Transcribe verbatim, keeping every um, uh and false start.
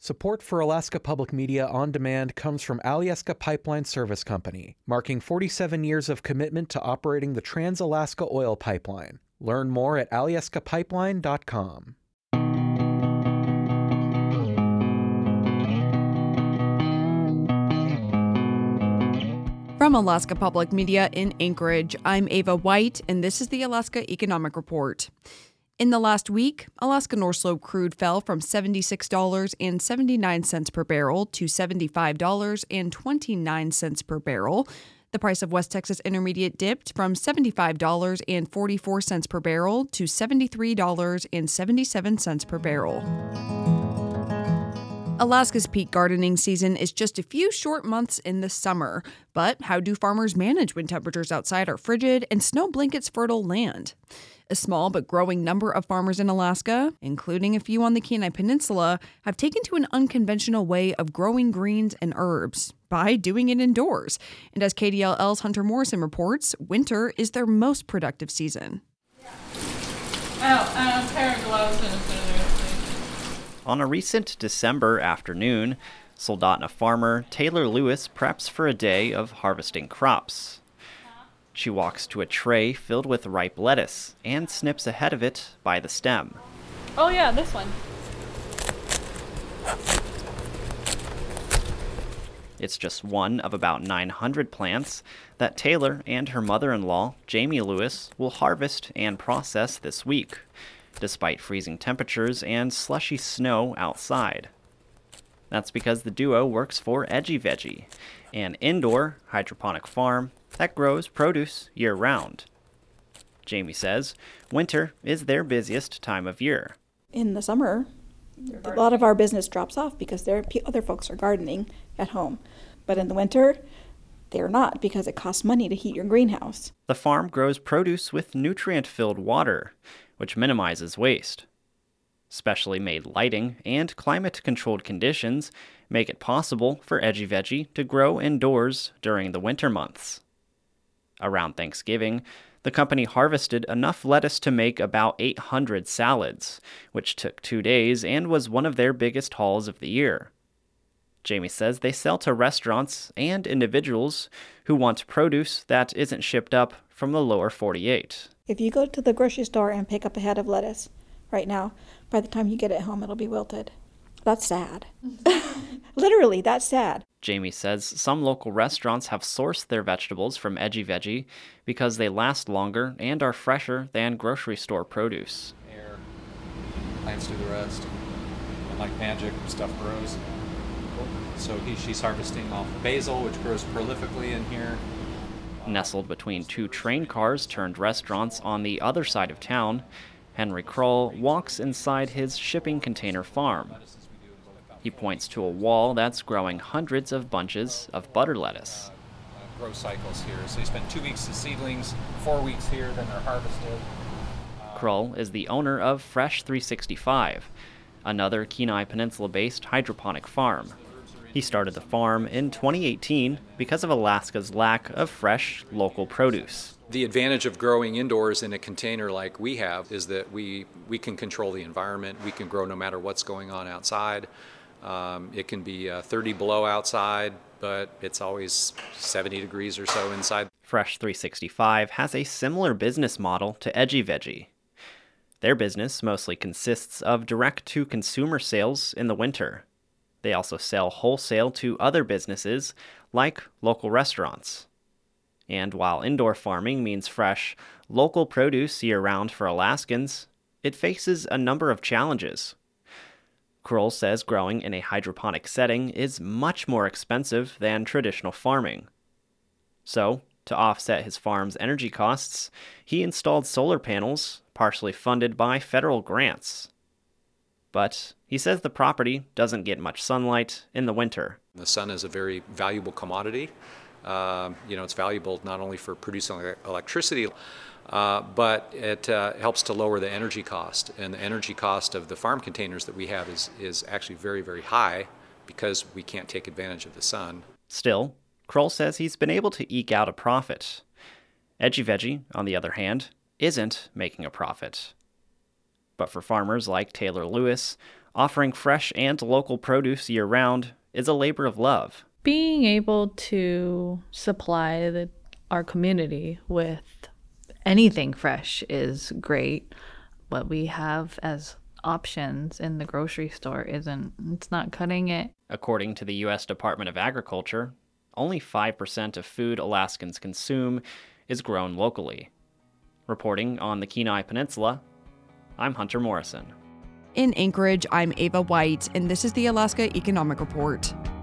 Support for Alaska Public Media on Demand comes from Alyeska Pipeline Service Company, marking forty-seven years of commitment to operating the Trans-Alaska Oil Pipeline. Learn more at alyeska pipeline dot com. From Alaska Public Media in Anchorage, I'm Ava White, and this is the Alaska Economic Report. In the last week, Alaska North Slope crude fell from seventy-six dollars and seventy-nine cents per barrel to seventy-five dollars and twenty-nine cents per barrel. The price of West Texas Intermediate dipped from seventy-five dollars and forty-four cents per barrel to seventy-three dollars and seventy-seven cents per barrel. Alaska's peak gardening season is just a few short months in the summer. But how do farmers manage when temperatures outside are frigid and snow blankets fertile land? A small but growing number of farmers in Alaska, including a few on the Kenai Peninsula, have taken to an unconventional way of growing greens and herbs by doing it indoors. And as K D L L's Hunter Morrison reports, winter is their most productive season. Oh, um, pair of gloves and a scissors, please. On a recent December afternoon, Soldotna farmer Taylor Lewis preps for a day of harvesting crops. She walks to a tray filled with ripe lettuce and snips ahead of it by the stem. Oh yeah, this one. It's just one of about nine hundred plants that Taylor and her mother-in-law, Jamie Lewis, will harvest and process this week, despite freezing temperatures and slushy snow outside. That's because the duo works for Edgy Veggie, an indoor hydroponic farm that grows produce year-round. Jamie says winter is their busiest time of year. In the summer, a lot of our business drops off because there other folks are gardening at home. But in the winter, they're not because it costs money to heat your greenhouse. The farm grows produce with nutrient-filled water, which minimizes waste. Specially made lighting and climate-controlled conditions make it possible for Edgy Veggie to grow indoors during the winter months. Around Thanksgiving, the company harvested enough lettuce to make about eight hundred salads, which took two days and was one of their biggest hauls of the year. Jamie says they sell to restaurants and individuals who want produce that isn't shipped up from the lower forty-eight. If you go to the grocery store and pick up a head of lettuce right now, by the time you get it home, it'll be wilted. That's sad. Literally, that's sad. Jamie says some local restaurants have sourced their vegetables from Edgy Veggie because they last longer and are fresher than grocery store produce. Air, plants do the rest. And like magic, stuff grows. So he, she's harvesting off basil, which grows prolifically in here. Nestled between two train cars turned restaurants on the other side of town, Henry Kroll walks inside his shipping container farm. He points to a wall that's growing hundreds of bunches of butter lettuce. Uh, grow cycles here. So you spend two weeks as seedlings, four weeks here, then they're harvested. Uh, Kroll is the owner of Fresh three sixty-five, another Kenai Peninsula-based hydroponic farm. He started the farm in twenty eighteen because of Alaska's lack of fresh, local produce. The advantage of growing indoors in a container like we have is that we, we can control the environment. We can grow no matter what's going on outside. Um, it can be uh, thirty below outside, but it's always seventy degrees or so inside. Fresh three sixty-five has a similar business model to Edgy Veggie. Their business mostly consists of direct-to-consumer sales in the winter. They also sell wholesale to other businesses, like local restaurants. And while indoor farming means fresh, local produce year-round for Alaskans, it faces a number of challenges. Kroll says growing in a hydroponic setting is much more expensive than traditional farming. So, to offset his farm's energy costs, he installed solar panels, partially funded by federal grants. But he says the property doesn't get much sunlight in the winter. The sun is a very valuable commodity. Uh, you know, it's valuable not only for producing electricity, uh, but it uh, helps to lower the energy cost. And the energy cost of the farm containers that we have is, is actually very, very high because we can't take advantage of the sun. Still, Kroll says he's been able to eke out a profit. Edgy Veggie, on the other hand, isn't making a profit. But for farmers like Taylor Lewis, Offering fresh and local produce year-round is a labor of love. Being able to supply the, our community with anything fresh is great. What we have as options in the grocery store isn't, it's not cutting it. According to the U S Department of Agriculture, only five percent of food Alaskans consume is grown locally. Reporting on the Kenai Peninsula, I'm Hunter Morrison. In Anchorage, I'm Ava White, and this is the Alaska Economic Report.